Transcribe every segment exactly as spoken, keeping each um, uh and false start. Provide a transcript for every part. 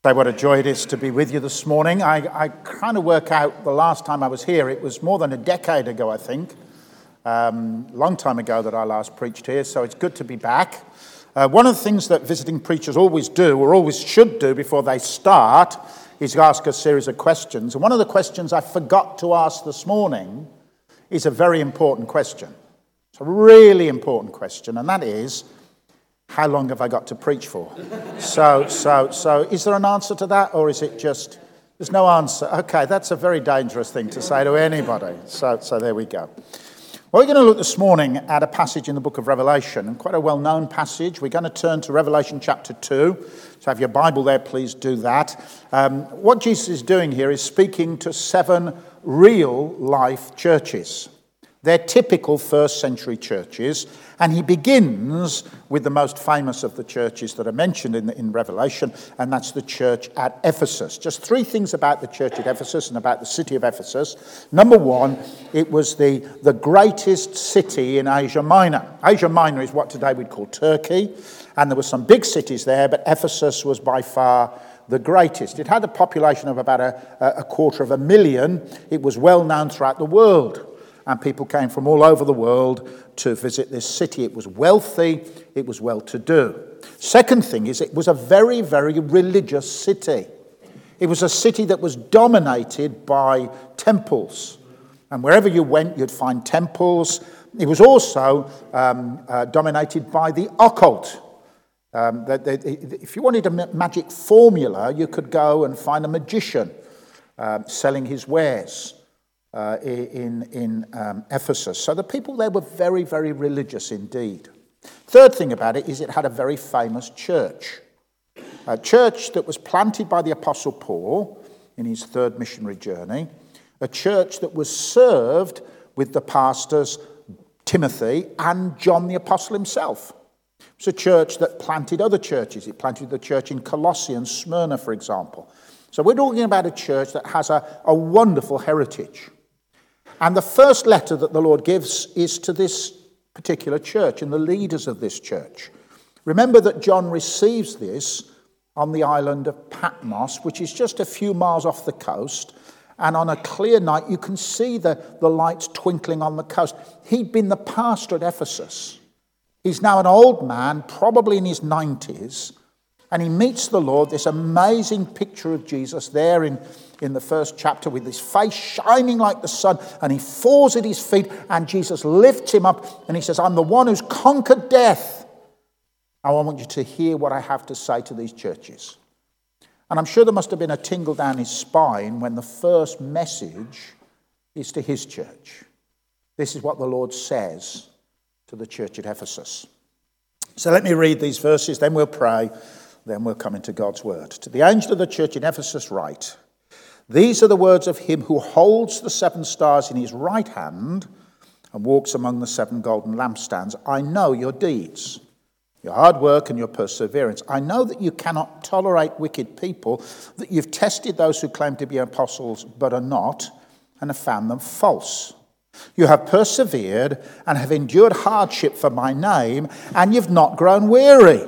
Say what a joy it is to be with you this morning. I, I kind of work out the last time I was here, it was more than a decade ago, I think. Um, long time ago that I last preached here, so it's good to be back. Uh, one of the things that visiting preachers always do, or always should do before they start, is ask a series of questions. And one of the questions I forgot to ask this morning is a very important question. It's a really important question, and that is, how long have I got to preach for? So, so, so, is there an answer to that, or is it just, there's no answer? Okay, that's a very dangerous thing to say to anybody. So, so there we go. Well, we're going to look this morning at a passage in the book of Revelation, and quite a well-known passage. We're going to turn to Revelation chapter two. So have your Bible there, please do that. Um, what Jesus is doing here is speaking to seven real-life churches. They're typical first century churches, and he begins with the most famous of the churches that are mentioned in, in Revelation, and that's the church at Ephesus. Just three things about the church at Ephesus and about the city of Ephesus. Number one, it was the, the greatest city in Asia Minor. Asia Minor is what today we'd call Turkey, and there were some big cities there, but Ephesus was by far the greatest. It had a population of about a, a quarter of a million. It was well known throughout the world. And people came from all over the world to visit this city. It was wealthy, it was well-to-do. Second thing is it was a very, very religious city. It was a city that was dominated by temples. And wherever you went, you'd find temples. It was also um, uh, dominated by the occult. Um, that, that, if you wanted a magic formula, you could go and find a magician um, selling his wares. Uh, in, in um, Ephesus. So the people there were very, very religious indeed. Third thing about it is it had a very famous church. A church that was planted by the Apostle Paul in his third missionary journey. A church that was served with the pastors Timothy and John the Apostle himself. It's a church that planted other churches. It planted the church in Colossae and Smyrna, for example. So we're talking about a church that has a, a wonderful heritage. And the first letter that the Lord gives is to this particular church and the leaders of this church. Remember that John receives this on the island of Patmos, which is just a few miles off the coast. And on a clear night, you can see the, the lights twinkling on the coast. He'd been the pastor at Ephesus. He's now an old man, probably in his nineties. And he meets the Lord, this amazing picture of Jesus there in, in the first chapter with his face shining like the sun. And he falls at his feet and Jesus lifts him up and he says, I'm the one who's conquered death. I want you to hear what I have to say to these churches. And I'm sure there must have been a tingle down his spine when the first message is to his church. This is what the Lord says to the church at Ephesus. So let me read these verses, then we'll pray. Then we'll come into God's word. To the angel of the church in Ephesus write, these are the words of him who holds the seven stars in his right hand and walks among the seven golden lampstands. I know your deeds, your hard work and your perseverance. I know that you cannot tolerate wicked people, that you've tested those who claim to be apostles but are not, and have found them false. You have persevered and have endured hardship for my name, and you've not grown weary.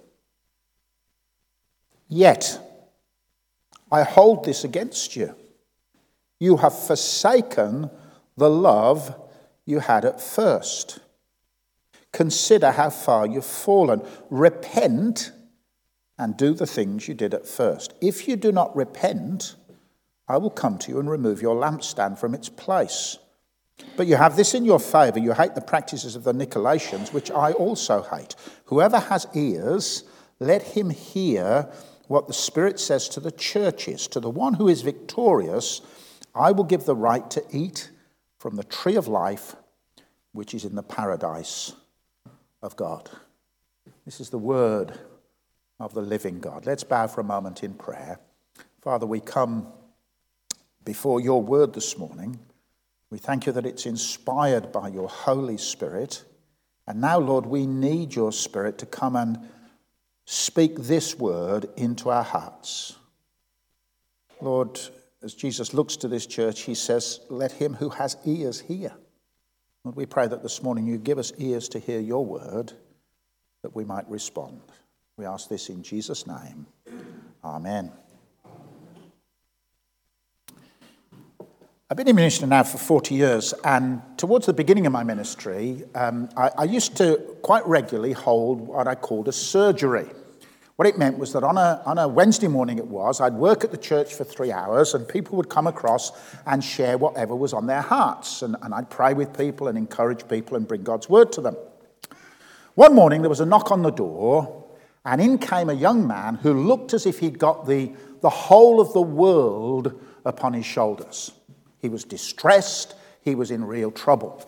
Yet, I hold this against you. You have forsaken the love you had at first. Consider how far you've fallen. Repent and do the things you did at first. If you do not repent, I will come to you and remove your lampstand from its place. But you have this in your favour. You hate the practices of the Nicolaitans, which I also hate. Whoever has ears, let him hear what the Spirit says to the churches. To the one who is victorious, I will give the right to eat from the tree of life, which is in the paradise of God. This is the word of the living God. Let's bow for a moment in prayer. Father, we come before your word this morning. We thank you that it's inspired by your Holy Spirit. And now, Lord, we need your Spirit to come and speak this word into our hearts. Lord, as Jesus looks to this church, he says, let him who has ears hear. Lord, we pray that this morning you give us ears to hear your word, that we might respond. We ask this in Jesus' name. Amen. I've been in ministry now for forty years, and towards the beginning of my ministry, um, I, I used to quite regularly hold what I called a surgery. What it meant was that on a, on a Wednesday morning it was, I'd work at the church for three hours and people would come across and share whatever was on their hearts. And, and I'd pray with people and encourage people and bring God's word to them. One morning there was a knock on the door, and in came a young man who looked as if he'd got the, the whole of the world upon his shoulders. He was distressed. He was in real trouble.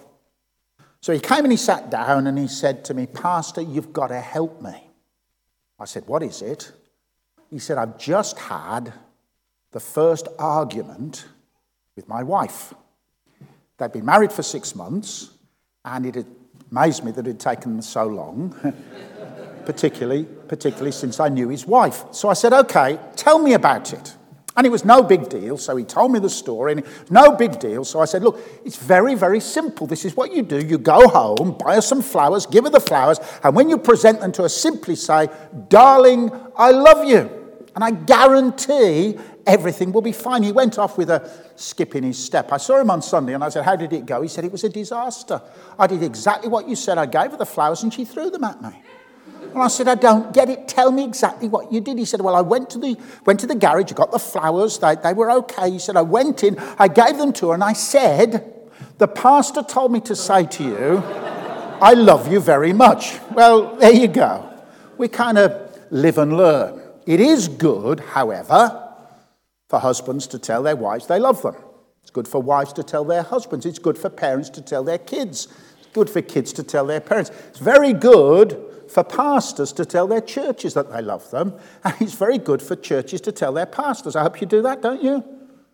So he came and he sat down and he said to me, "Pastor, you've got to help me." I said, "What is it?" He said, "I've just had the first argument with my wife." They'd been married for six months, and it had amazed me that it had taken them so long, particularly, particularly since I knew his wife. So I said, "Okay, tell me about it." And it was no big deal, so he told me the story, and it was no big deal. So I said, "Look, it's very, very simple. This is what you do. You go home, buy her some flowers, give her the flowers, and when you present them to her, simply say, 'Darling, I love you.' And I guarantee everything will be fine." He went off with a skip in his step. I saw him on Sunday, and I said, "How did it go?" He said, "It was a disaster. I did exactly what you said. I gave her the flowers, and she threw them at me." And I said, "I don't get it. Tell me exactly what you did." He said, "Well, I went to the went to the garage, I got the flowers, they, they were okay." He said, "I went in, I gave them to her, and I said, 'The pastor told me to say to you, I love you very much.'" Well, there you go. We kind of live and learn. It is good, however, for husbands to tell their wives they love them. It's good for wives to tell their husbands. It's good for parents to tell their kids. It's good for kids to tell their parents. It's very good for pastors to tell their churches that they love them, and it's very good for churches to tell their pastors. I hope you do that, don't you?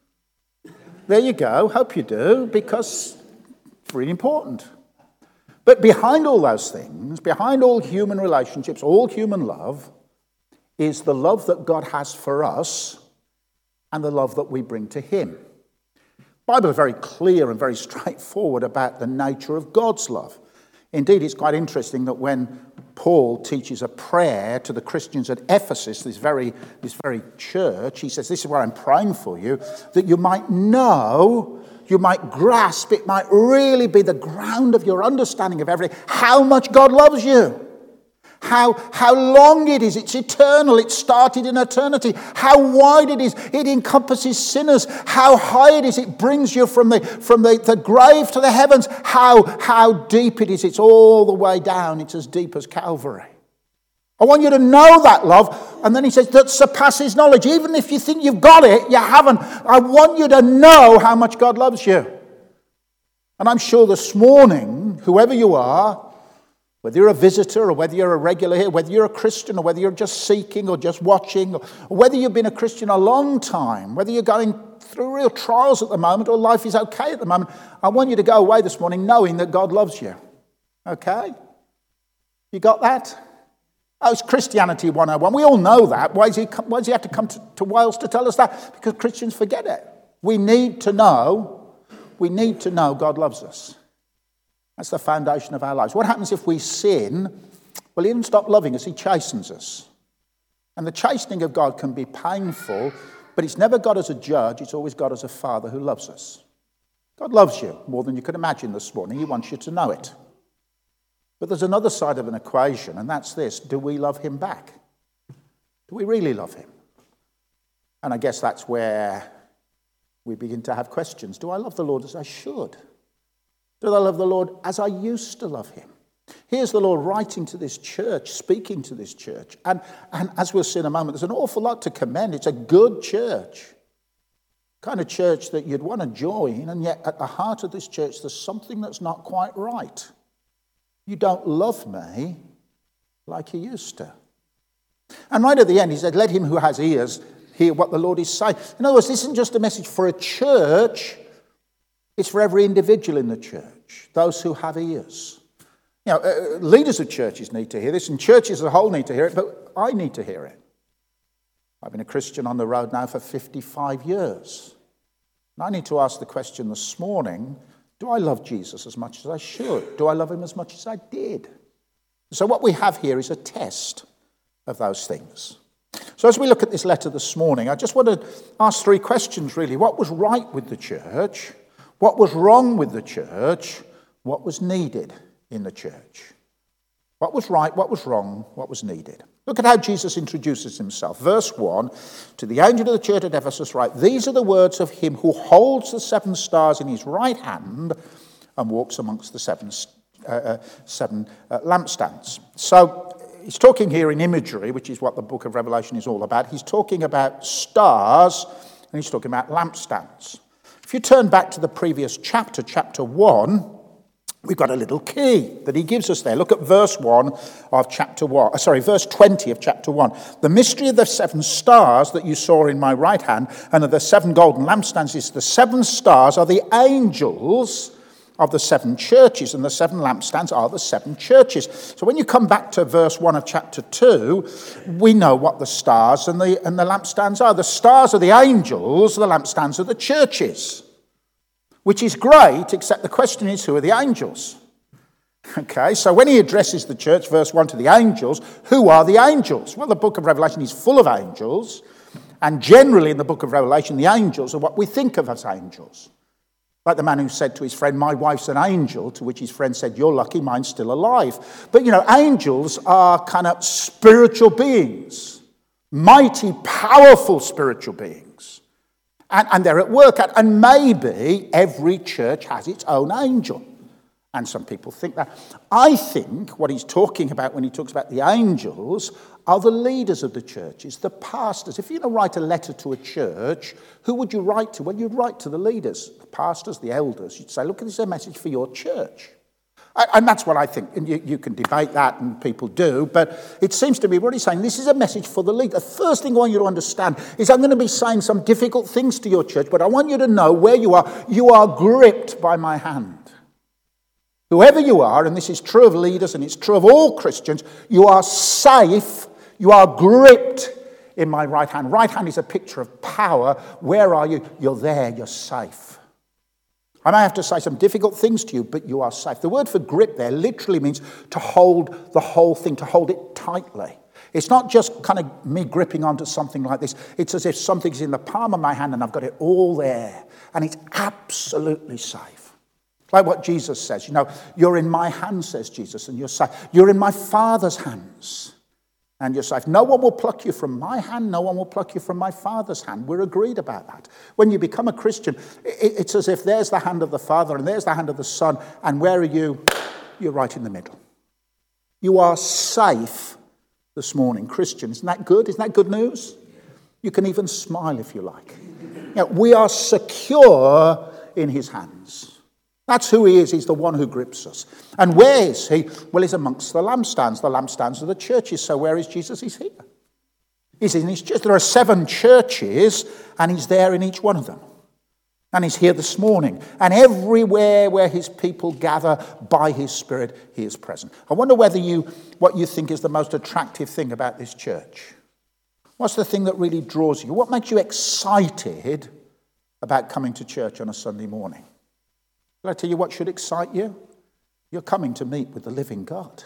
There you go. Hope you do, because it's really important. But behind all those things, behind all human relationships, all human love, is the love that God has for us and the love that we bring to him. The Bible is very clear and very straightforward about the nature of God's love. Indeed, it's quite interesting that when Paul teaches a prayer to the Christians at Ephesus, this very, this very church, he says, "This is where I'm praying for you, that you might know, you might grasp, it might really be the ground of your understanding of everything, how much God loves you. How, how long it is. It's eternal. It started in eternity. How wide it is. It encompasses sinners. How high it is. It brings you from the from the, the grave to the heavens. How, how deep it is. It's all the way down. It's as deep as Calvary. I want you to know that love." And then he says, "That surpasses knowledge." Even if you think you've got it, you haven't. I want you to know how much God loves you. And I'm sure this morning, whoever you are, whether you're a visitor or whether you're a regular here, whether you're a Christian or whether you're just seeking or just watching, or whether you've been a Christian a long time, whether you're going through real trials at the moment or life is okay at the moment, I want you to go away this morning knowing that God loves you. Okay? You got that? Oh, it's Christianity one oh one. We all know that. Why does he, why does he have to come to, to Wales to tell us that? Because Christians forget it. We need to know, we need to know God loves us. That's the foundation of our lives. What happens if we sin? Well, he doesn't stop loving us. He chastens us. And the chastening of God can be painful, but it's never God as a judge. It's always God as a father who loves us. God loves you more than you could imagine this morning. He wants you to know it. But there's another side of an equation, and that's this. Do we love him back? Do we really love him? And I guess that's where we begin to have questions. Do I love the Lord as I should? Do I love the Lord as I used to love him? Here's the Lord writing to this church, speaking to this church. And, and as we'll see in a moment, there's an awful lot to commend. It's a good church. Kind of church that you'd want to join, and yet at the heart of this church, there's something that's not quite right. You don't love me like you used to. And right at the end, he said, "Let him who has ears hear what the Lord is saying." In other words, this isn't just a message for a church. It's for every individual in the church, those who have ears. You know, uh, leaders of churches need to hear this, and churches as a whole need to hear it, but I need to hear it. I've been a Christian on the road now for fifty-five years. And I need to ask the question this morning, do I love Jesus as much as I should? Do I love him as much as I did? So what we have here is a test of those things. So as we look at this letter this morning, I just want to ask three questions really. What was right with the church? What was wrong with the church? What was needed in the church? What was right? What was wrong? What was needed? Look at how Jesus introduces himself. Verse one, to the angel of the church at Ephesus write, these are the words of him who holds the seven stars in his right hand and walks amongst the seven, uh, uh, seven uh, lampstands. So he's talking here in imagery, which is what the book of Revelation is all about. He's talking about stars and he's talking about lampstands. If you turn back to the previous chapter, chapter one, we've got a little key that he gives us there. Look at verse one of chapter one. Sorry, verse twenty of chapter one. The mystery of the seven stars that you saw in my right hand and of the seven golden lampstands is the seven stars are the angels of the seven churches, and the seven lampstands are the seven churches. So when you come back to verse one of chapter two, we know what the stars and the, and the lampstands are. The stars are the angels, the lampstands are the churches. Which is great, except the question is, who are the angels? Okay, so when he addresses the church, verse one, to the angels, who are the angels? Well, the book of Revelation is full of angels, and generally in the book of Revelation, the angels are what we think of as angels. Like the man who said to his friend, my wife's an angel, to which his friend said, you're lucky, mine's still alive. But, you know, angels are kind of spiritual beings, mighty, powerful spiritual beings. And, and they're at work. At, and maybe every church has its own angel. And some people think that. I think what he's talking about when he talks about the angels are the leaders of the churches, the pastors. If you're going to write a letter to a church, who would you write to? Well, you'd write to the leaders, the pastors, the elders. You'd say, look, this is a message for your church. And that's what I think. And you, you can debate that, and people do. But it seems to me what he's saying, this is a message for the leader. The first thing I want you to understand is I'm going to be saying some difficult things to your church, but I want you to know where you are. You are gripped by my hand. Whoever you are, and this is true of leaders and it's true of all Christians, you are safe, you are gripped in my right hand. Right hand is a picture of power. Where are you? You're there, you're safe. I may have to say some difficult things to you, but you are safe. The word for grip there literally means to hold the whole thing, to hold it tightly. It's not just kind of me gripping onto something like this. It's as if something's in the palm of my hand and I've got it all there. And it's absolutely safe. Like what Jesus says, you know, you're in my hands, says Jesus, and you're safe. You're in my Father's hands, and you're safe. No one will pluck you from my hand. No one will pluck you from my Father's hand. We're agreed about that. When you become a Christian, it's as if there's the hand of the Father and there's the hand of the Son, and where are you? You're right in the middle. You are safe this morning, Christian. Isn't that good? Isn't that good news? You can even smile if you like. You know, we are secure in his hands. That's who he is. He's the one who grips us. And where is he? Well, he's amongst the lampstands. The lampstands are the churches. So where is Jesus? He's here. He's in his church. There are seven churches, and he's there in each one of them. And he's here this morning. And everywhere where his people gather by his Spirit, he is present. I wonder whether you, what you think is the most attractive thing about this church. What's the thing that really draws you? What makes you excited about coming to church on a Sunday morning? Will I tell you what should excite you? You're coming to meet with the living God.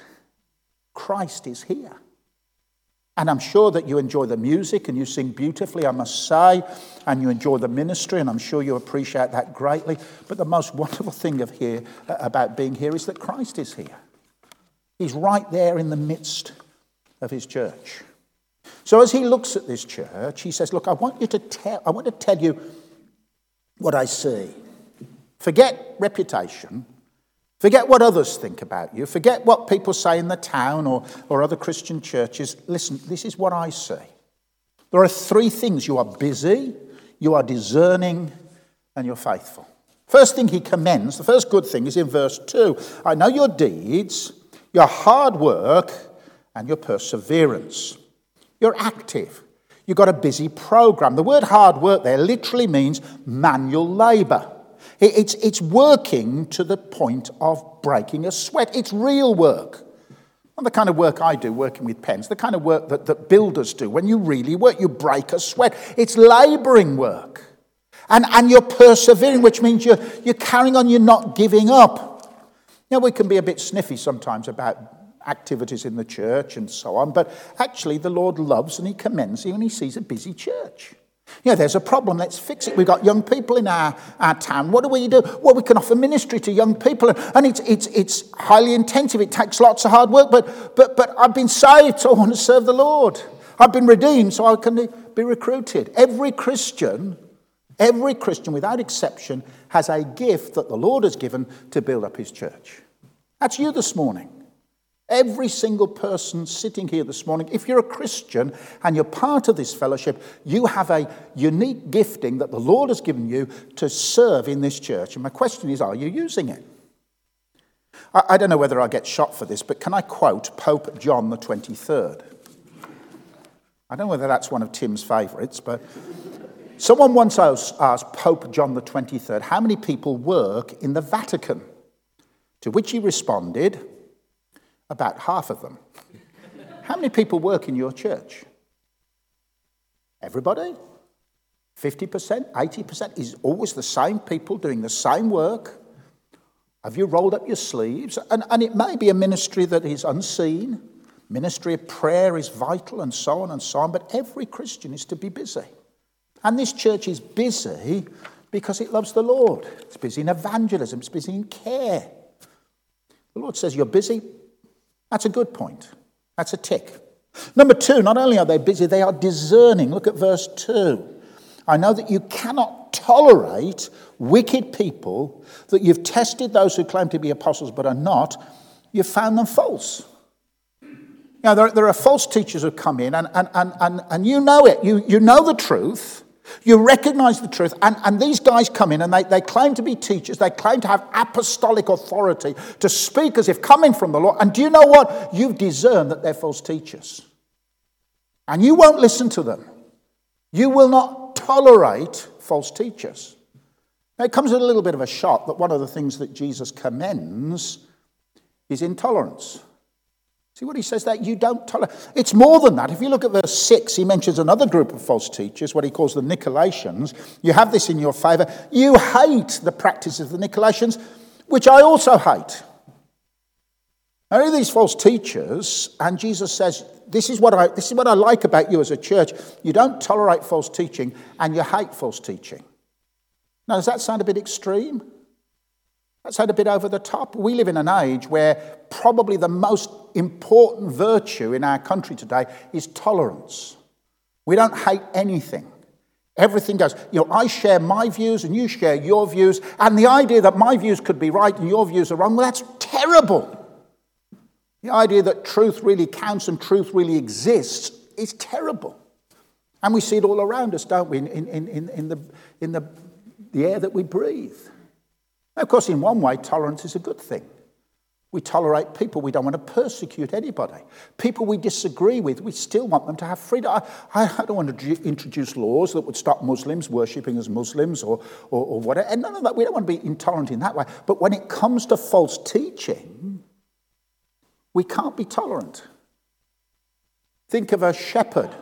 Christ is here. And I'm sure that you enjoy the music and you sing beautifully, I must say, and you enjoy the ministry, and I'm sure you appreciate that greatly. But the most wonderful thing of here, uh, about being here is that Christ is here. He's right there in the midst of his church. So as he looks at this church, he says, look, I want you to tell, I want to tell you what I see. Forget reputation. Forget what others think about you. Forget what people say in the town or, or other Christian churches. Listen, this is what I see. There are three things. You are busy, you are discerning, and you're faithful. First thing he commends, the first good thing is in verse two. I know your deeds, your hard work, and your perseverance. You're active. You've got a busy program. The word hard work there literally means manual labor. It's, it's working to the point of breaking a sweat. It's real work. Not the kind of work I do, working with pens. The kind of work that, that builders do. When you really work, you break a sweat. It's labouring work. And, and you're persevering, which means you're, you're carrying on, you're not giving up. You know, we can be a bit sniffy sometimes about activities in the church and so on, but actually the Lord loves and he commends you when he sees a busy church. You know, there's a problem, let's fix it. We've got young people in our, our town. What do we do? Well, we can offer ministry to young people, and it's it's it's highly intensive. It takes lots of hard work, but but but I've been saved, so I want to serve the Lord. I've been redeemed, so I can be recruited. Every Christian, every Christian without exception, has a gift that the Lord has given to build up his church. That's you this morning. Every single person sitting here this morning, if you're a Christian and you're part of this fellowship, you have a unique gifting that the Lord has given you to serve in this church. And my question is, are you using it? I, I don't know whether I'll get shot for this, but can I quote Pope John the twenty-third? I don't know whether that's one of Tim's favourites, but someone once asked Pope John the twenty-third, how many people work in the Vatican? To which he responded, about half of them. How many people work in your church? Everybody? fifty percent? eighty percent? Is always the same people doing the same work? Have you rolled up your sleeves? And, and it may be a ministry that is unseen. Ministry of prayer is vital and so on and so on. But every Christian is to be busy. And this church is busy because it loves the Lord. It's busy in evangelism. It's busy in care. The Lord says, you're busy. That's a good point. That's a tick. Number two, not only are they busy, they are discerning. Look at verse two. I know that you cannot tolerate wicked people, that you've tested those who claim to be apostles but are not. You've found them false. You know, there, there are false teachers who come in and, and, and, and, and you know it. You, you know the truth. You recognize the truth, and, and these guys come in and they, they claim to be teachers. They claim to have apostolic authority to speak as if coming from the Lord. And do you know what? You've discerned that they're false teachers. And you won't listen to them. You will not tolerate false teachers. Now, it comes with a little bit of a shock that one of the things that Jesus commends is intolerance. See what he says that you don't tolerate. It's more than that. If you look at verse six, he mentions another group of false teachers, what he calls the Nicolaitans. You have this in your favour. You hate the practices of the Nicolaitans, which I also hate. Now, are these false teachers, and Jesus says, this is what I this is what I like about you as a church. You don't tolerate false teaching, and you hate false teaching. Now, does that sound a bit extreme? That sound a bit over the top? We live in an age where probably the most important virtue in our country today is tolerance. We don't hate anything. Everything goes, you know, I share my views and you share your views, and the idea that my views could be right and your views are wrong, well, that's terrible. The idea that truth really counts and truth really exists is terrible. And we see it all around us, don't we, in, in, in, in, the, in the, the air that we breathe. Now, of course, in one way, tolerance is a good thing. We tolerate people. We don't want to persecute anybody. People we disagree with, we still want them to have freedom. I, I don't want to introduce laws that would stop Muslims worshipping as Muslims or, or, or whatever. And none of that. We don't want to be intolerant in that way. But when it comes to false teaching, we can't be tolerant. Think of a shepherd.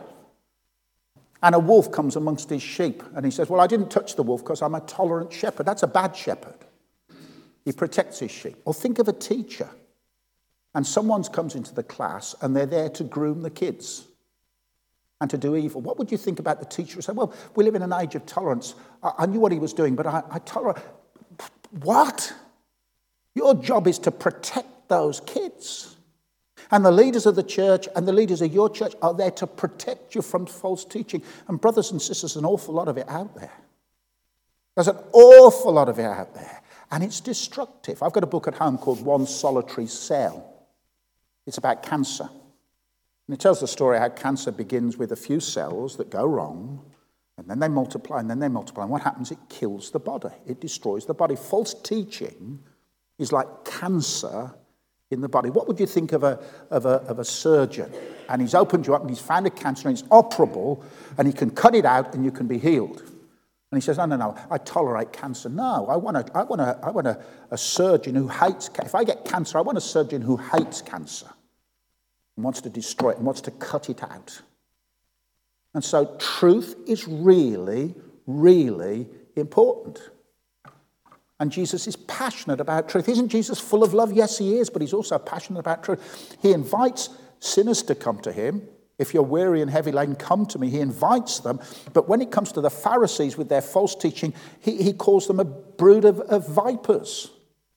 And a wolf comes amongst his sheep. And he says, well, I didn't touch the wolf because I'm a tolerant shepherd. That's a bad shepherd. He protects his sheep. Or think of a teacher. And someone comes into the class and they're there to groom the kids and to do evil. What would you think about the teacher who said, well, we live in an age of tolerance. I, I knew what he was doing, but I, I tolerate. What? Your job is to protect those kids. And the leaders of the church and the leaders of your church are there to protect you from false teaching. And brothers and sisters, an awful lot of it out there. There's an awful lot of it out there. And it's destructive. I've got a book at home called One Solitary Cell. It's about cancer. And it tells the story how cancer begins with a few cells that go wrong, and then they multiply, and then they multiply. And what happens? It kills the body. It destroys the body. False teaching is like cancer in the body. What would you think of a, of a, of a surgeon? And he's opened you up, and he's found a cancer, and it's operable, and he can cut it out, and you can be healed. And he says, no, no, no, I tolerate cancer. No, I want, a, I want, a, I want a, a surgeon who hates cancer. If I get cancer, I want a surgeon who hates cancer and wants to destroy it and wants to cut it out. And so truth is really, really important. And Jesus is passionate about truth. Isn't Jesus full of love? Yes, he is, but he's also passionate about truth. He invites sinners to come to him. If you're weary and heavy laden, come to me. He invites them. But when it comes to the Pharisees with their false teaching, he, he calls them a brood of, of vipers.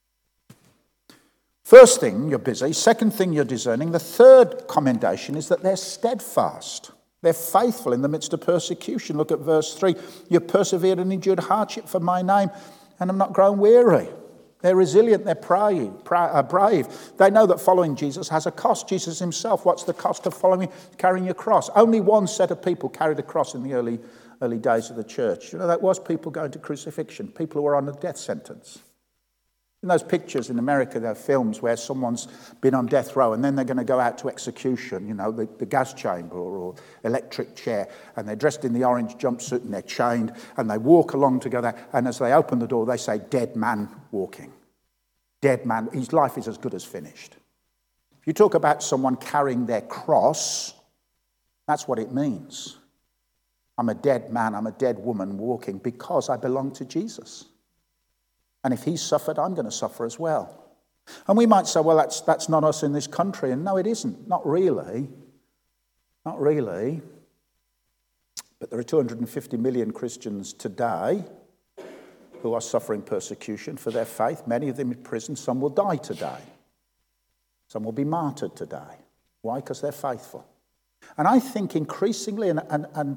First thing, you're busy. Second thing, you're discerning. The third commendation is that they're steadfast. They're faithful in the midst of persecution. Look at verse three. You persevered and endured hardship for my name, and I'm not grown weary. They're resilient, they're brave, brave. They know that following Jesus has a cost. Jesus himself, what's the cost of following, carrying your cross? Only one set of people carried a cross in the early, early days of the church. You know, that was people going to crucifixion, people who were on a death sentence. In those pictures in America, there are films where someone's been on death row and then they're going to go out to execution, you know, the, the gas chamber or electric chair, and they're dressed in the orange jumpsuit and they're chained and they walk along together, and as they open the door, they say, dead man walking. Dead man, his life is as good as finished. If you talk about someone carrying their cross, that's what it means. I'm a dead man, I'm a dead woman walking because I belong to Jesus. And if he suffered, I'm going to suffer as well. And we might say, well, that's that's not us in this country. And no, it isn't. Not really. Not really. But there are two hundred fifty million Christians today who are suffering persecution for their faith. Many of them in prison. Some will die today. Some will be martyred today. Why? Because they're faithful. And I think increasingly, and, and, and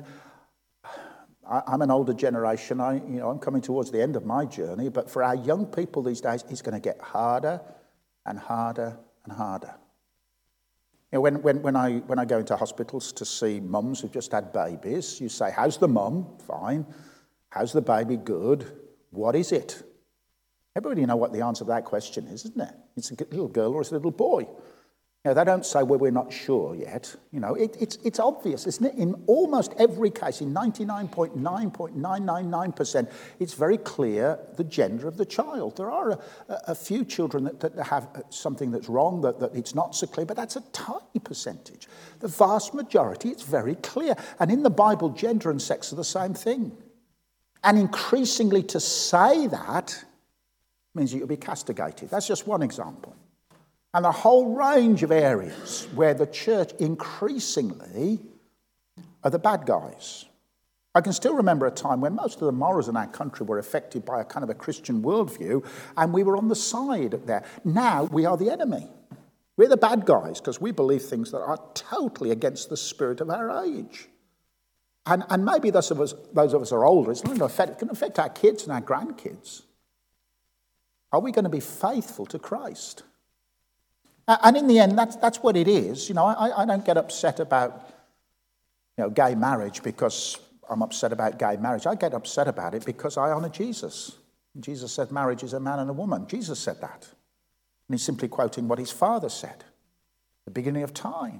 I'm an older generation. I, you know, I'm coming towards the end of my journey. But for our young people these days, it's going to get harder and harder and harder. You know, when when when I when I go into hospitals to see mums who've just had babies, you say, "How's the mum?" Fine. How's the baby? Good. What is it? Everybody know what the answer to that question is, isn't it? It's a little girl or it's a little boy. You know, they don't say, well, we're not sure yet. You know, it, it's it's obvious, isn't it? In almost every case, in ninety-nine point nine nine nine nine percent, it's very clear the gender of the child. There are a, a few children that, that have something that's wrong, that, that it's not so clear, but that's a tiny percentage. The vast majority, it's very clear. And in the Bible, gender and sex are the same thing. And increasingly to say that means that you'll be castigated. That's just one example. And a whole range of areas where the church increasingly are the bad guys. I can still remember a time when most of the morals in our country were affected by a kind of a Christian worldview, and we were on the side there. Now we are the enemy. We're the bad guys because we believe things that are totally against the spirit of our age. And, and maybe those of us, those of us are older, it's going to affect, it can affect our kids and our grandkids. Are we going to be faithful to Christ? And in the end, that's that's what it is. You know, I, I don't get upset about, you know, gay marriage because I'm upset about gay marriage. I get upset about it because I honour Jesus. Jesus said marriage is a man and a woman. Jesus said that. And he's simply quoting what his Father said, the beginning of time.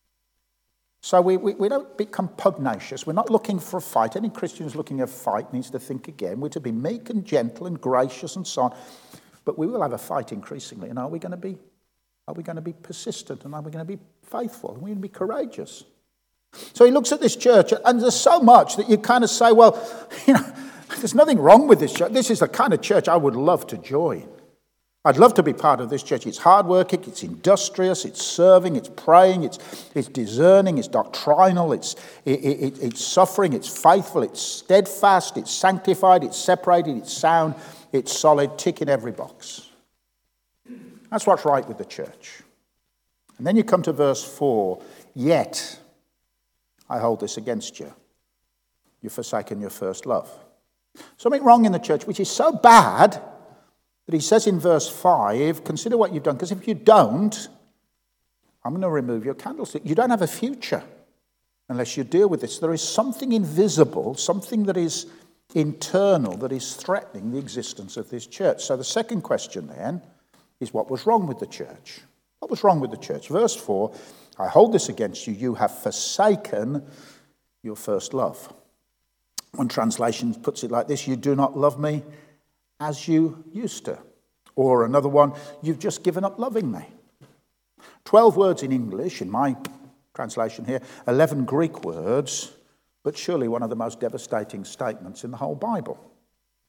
So we, we, we don't become pugnacious. We're not looking for a fight. Any Christian who's looking at a fight needs to think again. We're to be meek and gentle and gracious and so on. But we will have a fight increasingly. And are we going to be Are we going to be persistent, and are we going to be faithful? Are we going to be courageous? So he looks at this church, and there's so much that you kind of say, well, you know, there's nothing wrong with this church. This is the kind of church I would love to join. I'd love to be part of this church. It's hardworking, it's industrious, it's serving, it's praying, it's it's discerning, it's doctrinal, it's it, it, it's suffering, it's faithful, it's steadfast, it's sanctified, it's separated, it's sound, it's solid, ticking every box. That's what's right with the church. And then you come to verse four. Yet, I hold this against you. You've forsaken your first love. Something wrong in the church, which is so bad that he says in verse five, consider what you've done. Because if you don't, I'm going to remove your candlestick. You don't have a future unless you deal with this. There is something invisible, something that is internal, that is threatening the existence of this church. So the second question then is what was wrong with the church? What was wrong with the church? Verse four, I hold this against you, you have forsaken your first love. One translation puts it like this, you do not love me as you used to. Or another one, you've just given up loving me. Twelve words in English, in my translation here, eleven Greek words, but surely one of the most devastating statements in the whole Bible.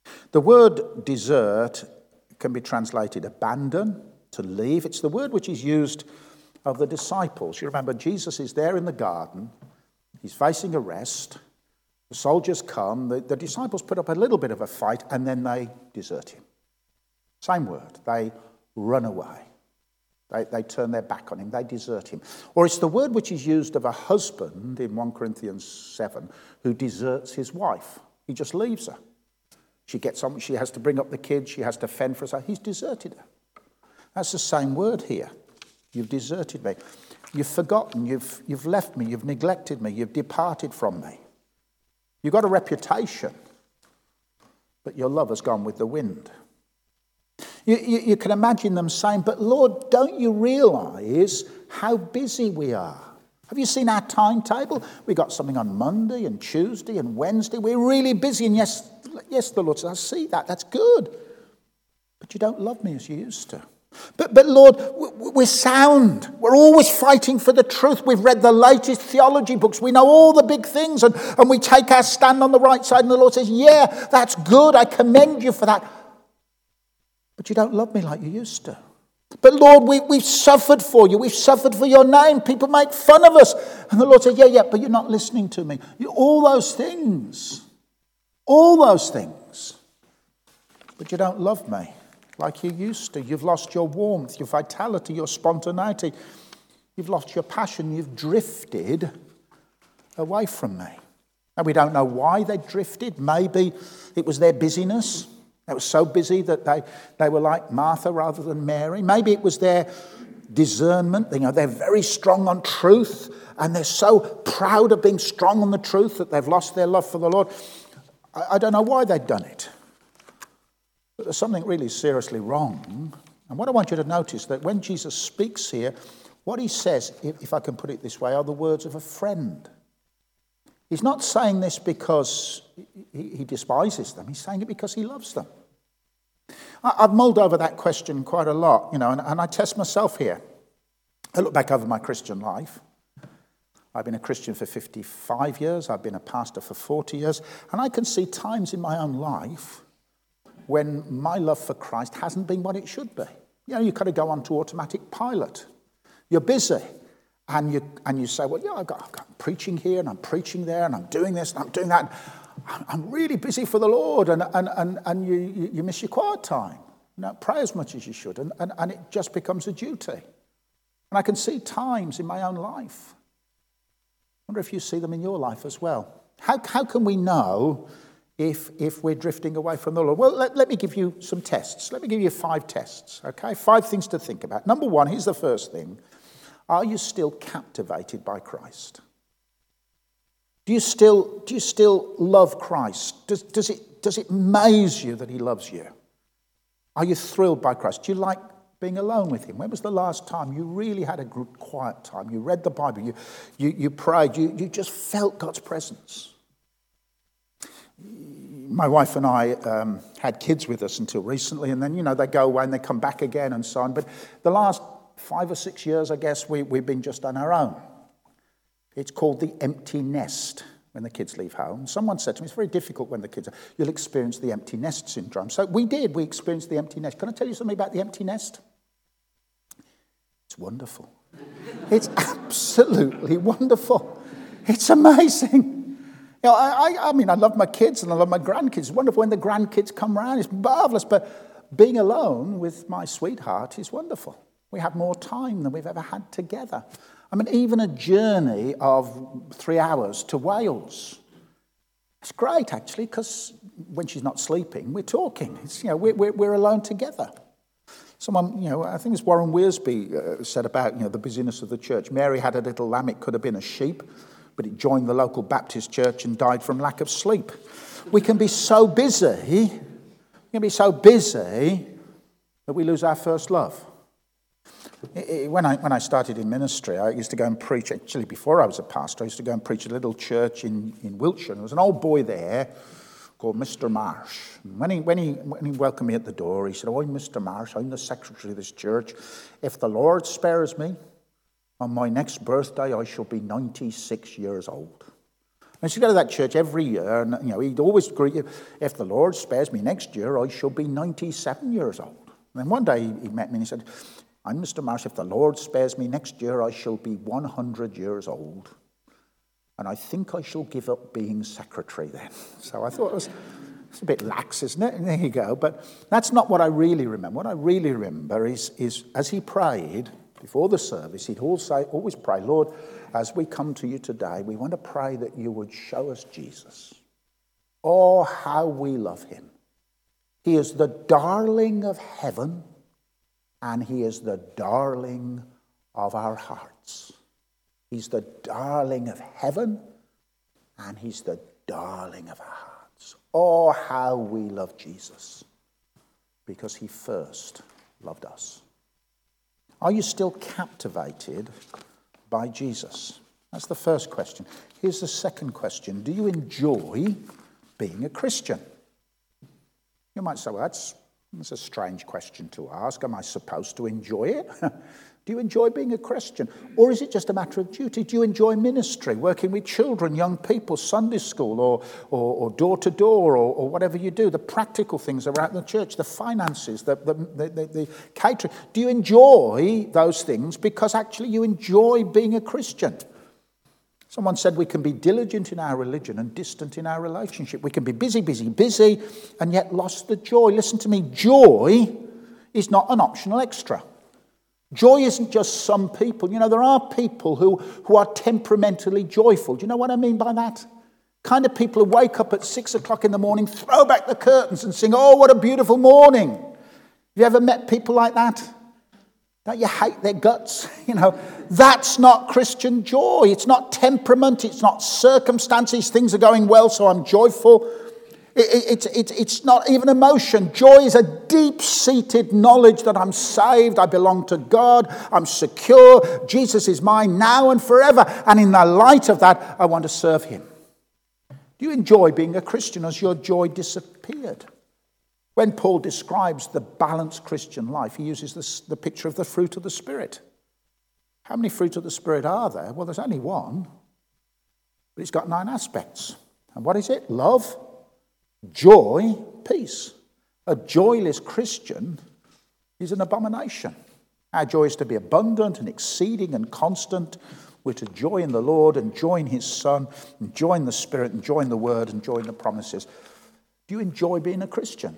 The word desert can be translated abandon, to leave. It's the word which is used of the disciples. You remember, Jesus is there in the garden. He's facing arrest. The soldiers come. The, the disciples put up a little bit of a fight, and then they desert him. Same word. They run away. They, they turn their back on him. They desert him. Or it's the word which is used of a husband in First Corinthians seven who deserts his wife. He just leaves her. She gets on. She has to bring up the kids. She has to fend for herself. He's deserted her. That's the same word here. You've deserted me. You've forgotten. You've, you've left me. You've neglected me. You've departed from me. You've got a reputation, but your love has gone with the wind. You, you, you can imagine them saying, but Lord, don't you realize how busy we are? Have you seen our timetable? We've got something on Monday and Tuesday and Wednesday. We're really busy. And yes, yes, the Lord says, I see that. That's good. But you don't love me as you used to. But, but Lord, we're sound. We're always fighting for the truth. We've read the latest theology books. We know all the big things, and, and we take our stand on the right side. And the Lord says, yeah, that's good. I commend you for that. But you don't love me like you used to. But Lord, we, we've suffered for you. We've suffered for your name. People make fun of us. And the Lord says, yeah, yeah, but you're not listening to me. You, all those things. All those things. But you don't love me like you used to. You've lost your warmth, your vitality, your spontaneity. You've lost your passion. You've drifted away from me. Now, we don't know why they drifted. Maybe it was their busyness. They were so busy that they, they were like Martha rather than Mary. Maybe it was their discernment. You know, they're very strong on truth, and they're so proud of being strong on the truth that they've lost their love for the Lord. I, I don't know why they'd done it. But there's something really seriously wrong. And what I want you to notice, that when Jesus speaks here, what he says, if I can put it this way, are the words of a friend. He's not saying this because he despises them. He's saying it because he loves them. I've mulled over that question quite a lot, you know, and, and I test myself here. I look back over my Christian life. I've been a Christian for fifty-five years. I've been a pastor for forty years. And I can see times in my own life when my love for Christ hasn't been what it should be. You know, you kind of go on to automatic pilot. You're busy. And you and you say, well, yeah, I've got, I've got preaching here, and I'm preaching there, and I'm doing this, and I'm doing that. I'm really busy for the Lord, and and and, and you, you, you miss your quiet time. You don't pray as much as you should, and, and, and it just becomes a duty. And I can see times in my own life. I wonder if you see them in your life as well. How, how can we know if, if we're drifting away from the Lord? Well, let, let me give you some tests. Let me give you five tests, okay? Five things to think about. Number one, here's the first thing. Are you still captivated by Christ? Do you still, do you still love Christ? Does, does it, does it amaze you that he loves you? Are you thrilled by Christ? Do you like being alone with him? When was the last time you really had a good quiet time? You read the Bible, you, you, you prayed, you, you just felt God's presence. My wife and I um, had kids with us until recently, and then, you know, they go away and they come back again and so on. But the last five or six years, I guess, we, we've been just on our own. It's called the empty nest when the kids leave home. Someone said to me, it's very difficult when the kids are, you'll experience the empty nest syndrome. So we did, we experienced the empty nest. Can I tell you something about the empty nest? It's wonderful. It's absolutely wonderful. It's amazing. You know, I, I mean, I love my kids and I love my grandkids. It's wonderful when the grandkids come around. It's marvelous. But being alone with my sweetheart is wonderful. We have more time than we've ever had together. I mean, even a journey of three hours to Wales. It's great, actually, because when she's not sleeping, we're talking. It's, you know, we're, we're, we're alone together. Someone, you know, I think it's Warren Wiersbe uh, said about, you know, the busyness of the church. Mary had a little lamb. It could have been a sheep, but it joined the local Baptist church and died from lack of sleep. We can be so busy, we can be so busy that we lose our first love. When I when I started in ministry, I used to go and preach, actually before I was a pastor, I used to go and preach at a little church in, in Wiltshire. There was an old boy there called Mister Marsh. And when he, when, he, when he welcomed me at the door, he said, oh, I'm Mister Marsh, I'm the secretary of this church. If the Lord spares me, on my next birthday, I shall be ninety-six years old. I used to go to that church every year, and you know, he'd always greet you, if the Lord spares me next year, I shall be ninety-seven years old. And then one day he, he met me and he said, I'm Mister Marsh, if the Lord spares me next year, I shall be one hundred years old. And I think I shall give up being secretary then. So I thought it was, it's a bit lax, isn't it? And there you go. But that's not what I really remember. What I really remember is, is as he prayed before the service, he'd always, say, always pray, Lord, as we come to you today, we want to pray that you would show us Jesus. Oh, how we love him. He is the darling of heaven, and he is the darling of our hearts. He's the darling of heaven, and he's the darling of our hearts. Oh, how we love Jesus, because he first loved us. Are you still captivated by Jesus? That's the first question. Here's the second question. Do you enjoy being a Christian? You might say, well, that's, that's a strange question to ask. Am I supposed to enjoy it? Do you enjoy being a Christian? Or is it just a matter of duty? Do you enjoy ministry, working with children, young people, Sunday school, or, or, or door-to-door, or, or whatever you do, the practical things around the church, the finances, the, the, the, the, the catering? Do you enjoy those things because actually you enjoy being a Christian? Someone said we can be diligent in our religion and distant in our relationship. We can be busy, busy, busy, and yet lost the joy. Listen to me, joy is not an optional extra. Joy isn't just some people. You know, there are people who, who are temperamentally joyful. Do you know what I mean by that? Kind of people who wake up at six o'clock in the morning, throw back the curtains and sing, oh, what a beautiful morning. Have you ever met people like that? Don't you hate their guts? You know, that's not Christian joy. It's not temperament. It's not circumstances. Things are going well, so I'm joyful. It, it, it, it's not even emotion. Joy is a deep-seated knowledge that I'm saved, I belong to God, I'm secure, Jesus is mine now and forever. And in the light of that, I want to serve him. Do you enjoy being a Christian? Has your joy disappeared? When Paul describes the balanced Christian life, he uses this, the picture of the fruit of the Spirit. How many fruit of the Spirit are there? Well, there's only one, but it's got nine aspects. And what is it? Love, joy, peace. A joyless Christian is an abomination. Our joy is to be abundant and exceeding and constant. We're to joy in the Lord and joy in his Son and joy in the Spirit and joy in the Word and joy in the promises. Do you enjoy being a Christian?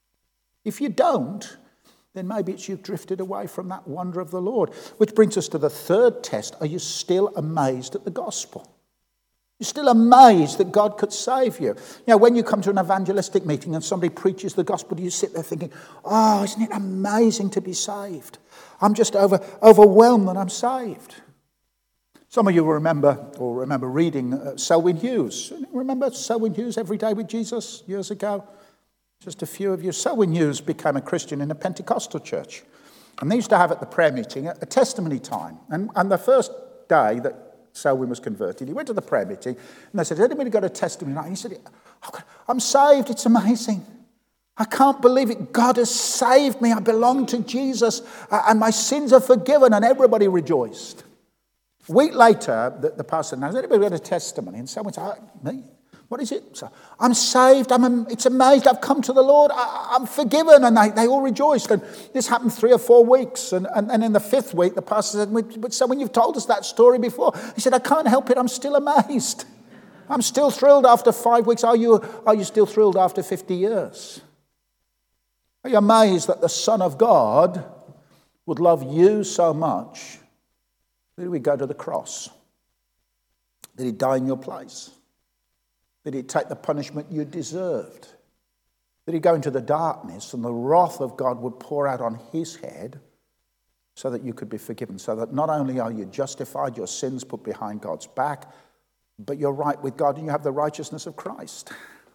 If you don't, then maybe it's you've drifted away from that wonder of the Lord. Which brings us to the third test. Are you still amazed at the gospel? You're still amazed that God could save you. You know, when you come to an evangelistic meeting and somebody preaches the gospel, you sit there thinking, oh, isn't it amazing to be saved? I'm just over, overwhelmed that I'm saved. Some of you will remember, or remember reading uh, Selwyn Hughes. Remember Selwyn Hughes, Every Day with Jesus, years ago? Just a few of you. Selwyn Hughes became a Christian in a Pentecostal church. And they used to have at the prayer meeting a, a testimony time. And, and the first day that Selwyn was converted, he went to the prayer meeting, and they said, has anybody got a testimony? And he said, oh, I'm saved, it's amazing. I can't believe it. God has saved me. I belong to Jesus, uh, and my sins are forgiven, and everybody rejoiced. A week later, the, the pastor said, has anybody got a testimony? And someone said, oh, me? What is it? So, I'm saved. I'm, it's amazing. I've come to the Lord. I, I'm forgiven. And they, they all rejoiced. And this happened three or four weeks. And, and, and in the fifth week, the pastor said, but so when you've told us that story before, he said, I can't help it. I'm still amazed. I'm still thrilled after five weeks. Are you, are you still thrilled after fifty years? Are you amazed that the Son of God would love you so much that he would go to the cross? That he'd die in your place? That he'd take the punishment you deserved? That he'd go into the darkness and the wrath of God would pour out on his head so that you could be forgiven? So that not only are you justified, your sins put behind God's back, but you're right with God and you have the righteousness of Christ.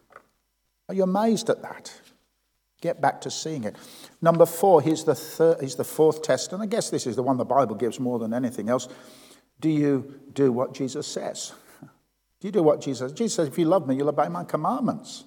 Are you amazed at that? Get back to seeing it. Number four, here's the third, here's the fourth test, and I guess this is the one the Bible gives more than anything else. Do you do what Jesus says? Do you do what Jesus says? Jesus says, if you love me, you'll obey my commandments.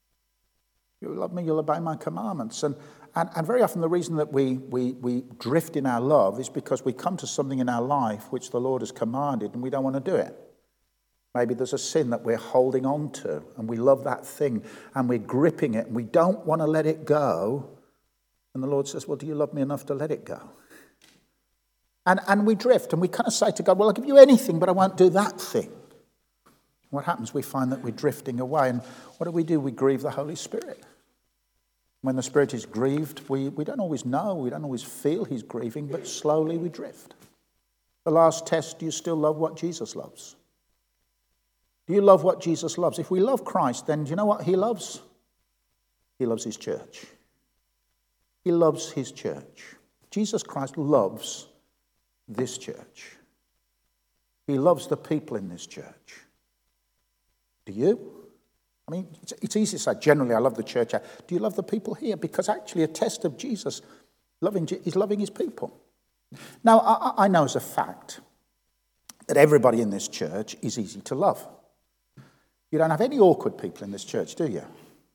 If you love me, you'll obey my commandments. And, and, and very often the reason that we, we, we drift in our love is because we come to something in our life which the Lord has commanded and we don't want to do it. Maybe there's a sin that we're holding on to and we love that thing and we're gripping it and we don't want to let it go. And the Lord says, well, do you love me enough to let it go? And, and we drift and we kind of say to God, well, I'll give you anything, but I won't do that thing. What happens? We find that we're drifting away. And what do we do? We grieve the Holy Spirit. When the Spirit is grieved, we, we don't always know, we don't always feel he's grieving, but slowly we drift. The last test, do you still love what Jesus loves? Do you love what Jesus loves? If we love Christ, then do you know what he loves? He loves his church. He loves his church. Jesus Christ loves this church. He loves the people in this church. Do you? I mean, it's, it's easy to say, generally, I love the church. Do you love the people here? Because actually a test of Jesus loving is loving his people. Now, I, I know as a fact that everybody in this church is easy to love. You don't have any awkward people in this church, do you?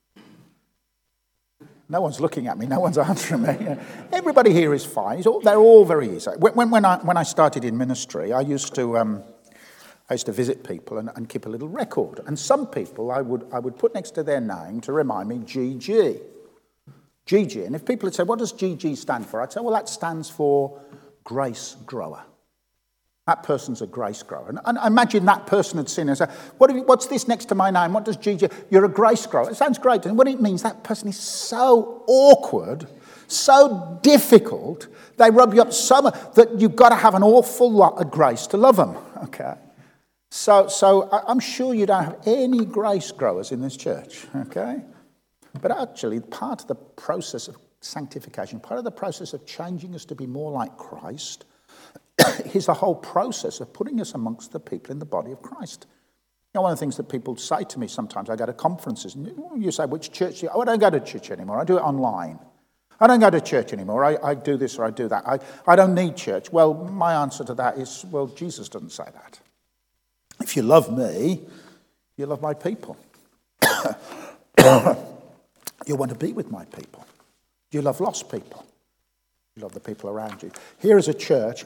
No one's looking at me. No one's answering me. Everybody here is fine. All, they're all very easy. When, when, I, when I started in ministry, I used to... Um, I used to visit people and, and keep a little record. And some people I would I would put next to their name to remind me G G. G G. And if people had said, what does G G stand for? I'd say, well, that stands for grace grower. That person's a grace grower. And, and imagine that person had seen and said, what have you, what's this next to my name? What does G G? You're a grace grower. It sounds great. And what it means, that person is so awkward, so difficult, they rub you up so much that you've got to have an awful lot of grace to love them. Okay? So, so I'm sure you don't have any grace growers in this church, okay? But actually, part of the process of sanctification, part of the process of changing us to be more like Christ, is the whole process of putting us amongst the people in the body of Christ. You know, one of the things that people say to me sometimes, I go to conferences, and you say, which church do you... Oh, I don't go to church anymore. I do it online. I don't go to church anymore. I, I do this or I do that. I, I don't need church. Well, my answer to that is, well, Jesus doesn't say that. If you love me, you love my people. You want to be with my people. You love lost people. You love the people around you. Here is a church.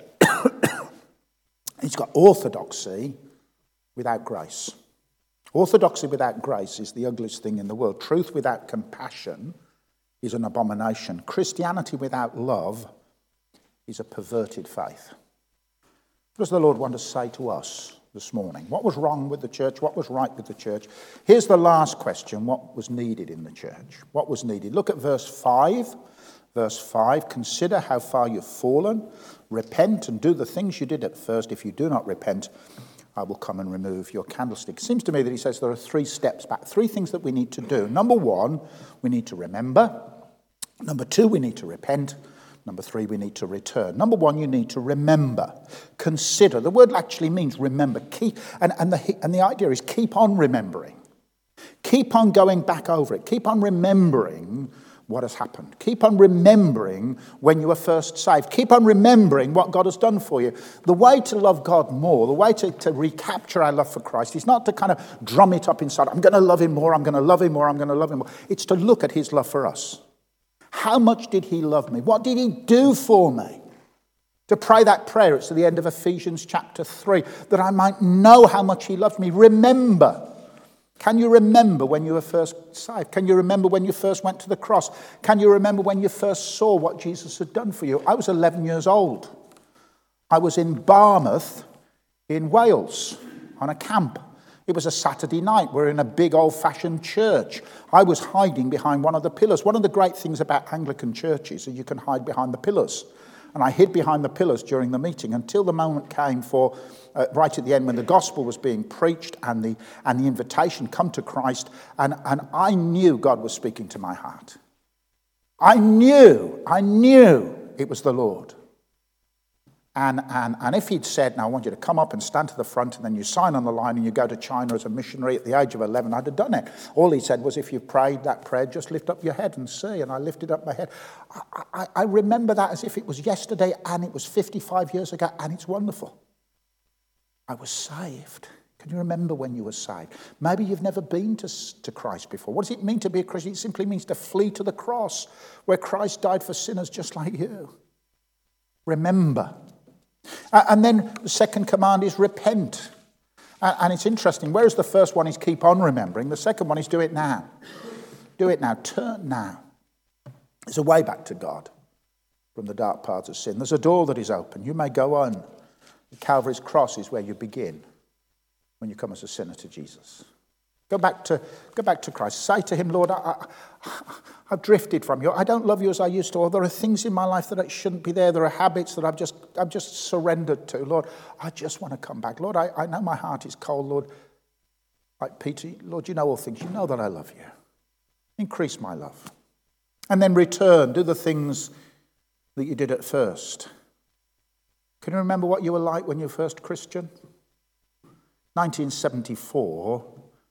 It's got orthodoxy without grace. Orthodoxy without grace is the ugliest thing in the world. Truth without compassion is an abomination. Christianity without love is a perverted faith. What does the Lord want to say to us this morning? What was wrong with the church? What was right with the church? Here's the last question. What was needed in the church? What was needed? Look at verse five. Verse five, consider how far you've fallen. Repent and do the things you did at first. If you do not repent, I will come and remove your candlestick. It seems to me that he says there are three steps back, three things that we need to do. Number one, we need to remember. Number two, we need to repent. Number three, we need to return. Number one, you need to remember. Consider. The word actually means remember. Keep, and, and, the, and the idea is keep on remembering. Keep on going back over it. Keep on remembering what has happened. Keep on remembering when you were first saved. Keep on remembering what God has done for you. The way to love God more, the way to, to recapture our love for Christ is not to kind of drum it up inside. I'm going to love him more, I'm going to love him more, I'm going to love him more. It's to look at his love for us. How much did he love me? What did he do for me? To pray that prayer, it's at the end of Ephesians chapter three, that I might know how much he loved me. Remember. Can you remember when you were first saved? Can you remember when you first went to the cross? Can you remember when you first saw what Jesus had done for you? I was eleven years old. I was in Barmouth in Wales on a camp. It was a Saturday night. We're in a big old-fashioned church. I was hiding behind one of the pillars. One of the great things about Anglican churches is you can hide behind the pillars. And I hid behind the pillars during the meeting until the moment came for, uh, right at the end, when the gospel was being preached and the and the invitation, come to Christ. And, and I knew God was speaking to my heart. I knew, I knew it was the Lord. And, and, and if he'd said, now I want you to come up and stand to the front and then you sign on the line and you go to China as a missionary at the age of eleven, I'd have done it. All he said was, if you've prayed that prayer, just lift up your head and see. And I lifted up my head. I, I, I remember that as if it was yesterday and it was fifty-five years ago and it's wonderful. I was saved. Can you remember when you were saved? Maybe you've never been to, to Christ before. What does it mean to be a Christian? It simply means to flee to the cross where Christ died for sinners just like you. Remember. Uh, and then the second command is repent. And, and it's interesting, whereas the first one is keep on remembering, the second one is do it now. Do it now. Turn now. There's a way back to God from the dark paths of sin. There's a door that is open. You may go on. Calvary's cross is where you begin when you come as a sinner to Jesus. Go back to go back to Christ. Say to him, Lord, I, I, I've drifted from you. I don't love you as I used to. Or there are things in my life that shouldn't be there. There are habits that I've just I've just surrendered to. Lord, I just want to come back. Lord, I, I know my heart is cold. Lord, like Peter, Lord, you know all things. You know that I love you. Increase my love. And then return. Do the things that you did at first. Can you remember what you were like when you were first Christian? nineteen seventy-four,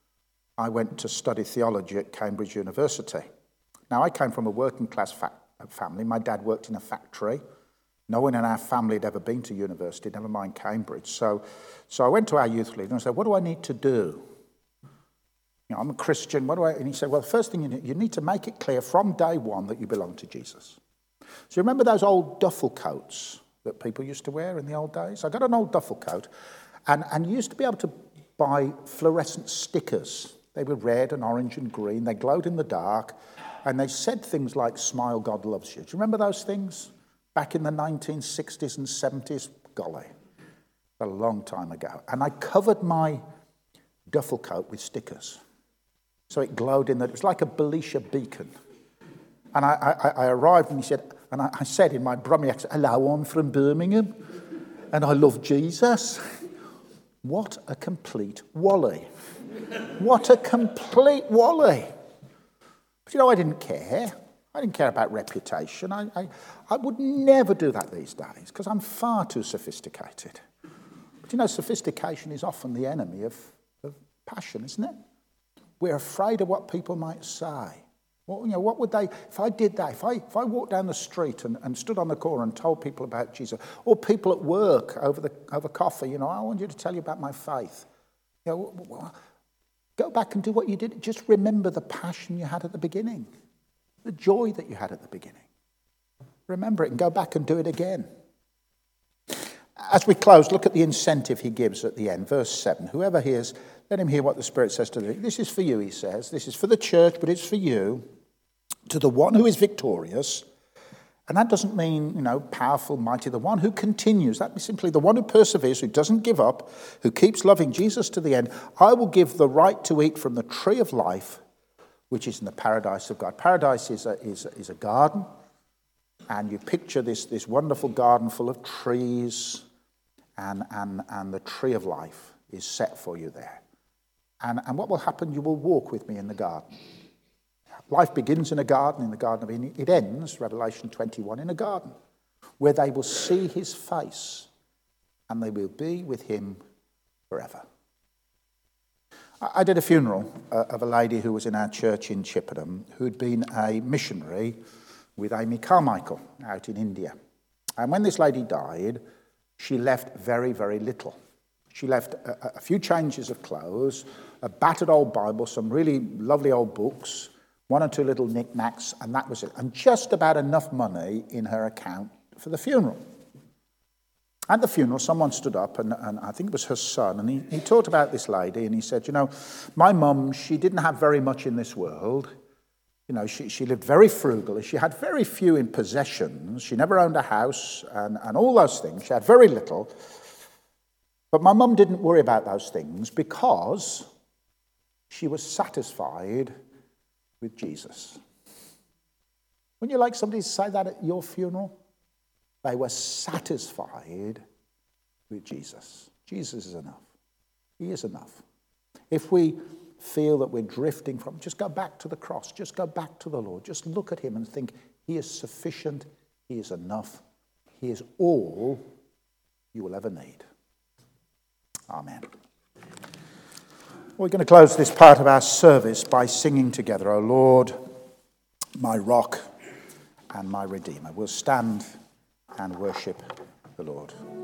I went to study theology at Cambridge University. Now, I came from a working class fa- family. My dad worked in a factory. No one in our family had ever been to university, never mind Cambridge. So, so I went to our youth leader and I said, what do I need to do? You know, I'm a Christian. What do I? And he said, well, the first thing you need, you need to make it clear from day one that you belong to Jesus. So you remember those old duffel coats that people used to wear in the old days? I got an old duffel coat, and, and you used to be able to buy fluorescent stickers. They were red and orange and green. They glowed in the dark, and they said things like, smile, God loves you. Do you remember those things? Back in the nineteen sixties and seventies? Golly, a long time ago. And I covered my duffel coat with stickers. So it glowed in that. It was like a Belisha beacon. And I, I, I arrived and he said, and I, I said in my Brummie accent, hello, I'm from Birmingham and I love Jesus. What a complete wally. What a complete wally. But you know, I didn't care. I didn't care about reputation. I, I, I would never do that these days because I'm far too sophisticated. But you know, sophistication is often the enemy of, of passion, isn't it? We're afraid of what people might say. Well, you know, what would they, if I did that, if I if I walked down the street and, and stood on the corner and told people about Jesus, or people at work over the over coffee, you know, I want you to tell you about my faith. You know, well, go back and do what you did. Just remember the passion you had at the beginning, the joy that you had at the beginning. Remember it and go back and do it again. As we close, look at the incentive he gives at the end, verse seven. Whoever hears, let him hear what the Spirit says to them. This is for you, he says. This is for the church, but it's for you. To the one who is victorious, and that doesn't mean, you know, powerful, mighty, the one who continues. That means simply the one who perseveres, who doesn't give up, who keeps loving Jesus to the end. I will give the right to eat from the tree of life, which is in the paradise of God. Paradise is a, is, is a garden, and you picture this, this wonderful garden full of trees, and, and, and the tree of life is set for you there. And, and what will happen? You will walk with me in the garden. Life begins in a garden, in the Garden of Eden. It ends, Revelation twenty-one, in a garden where they will see his face and they will be with him forever. I did a funeral uh, of a lady who was in our church in Chippenham who'd been a missionary with Amy Carmichael out in India. And when this lady died, she left very, very little. She left a, a few changes of clothes, a battered old Bible, some really lovely old books, one or two little knickknacks, and that was it. And just about enough money in her account for the funeral. At the funeral, someone stood up, and, and I think it was her son, and he, he talked about this lady, and he said, you know, my mum, she didn't have very much in this world. You know, she, she lived very frugally. She had very few in possessions. She never owned a house and, and all those things. She had very little. But my mum didn't worry about those things because she was satisfied with Jesus. Wouldn't you like somebody to say that at your funeral? They were satisfied with Jesus. Jesus is enough. He is enough. If we feel that we're drifting from, just go back to the cross. Just go back to the Lord. Just look at him and think, he is sufficient. He is enough. He is all you will ever need. Amen. We're going to close this part of our service by singing together, O Lord, my rock and my redeemer. We'll stand and worship the Lord.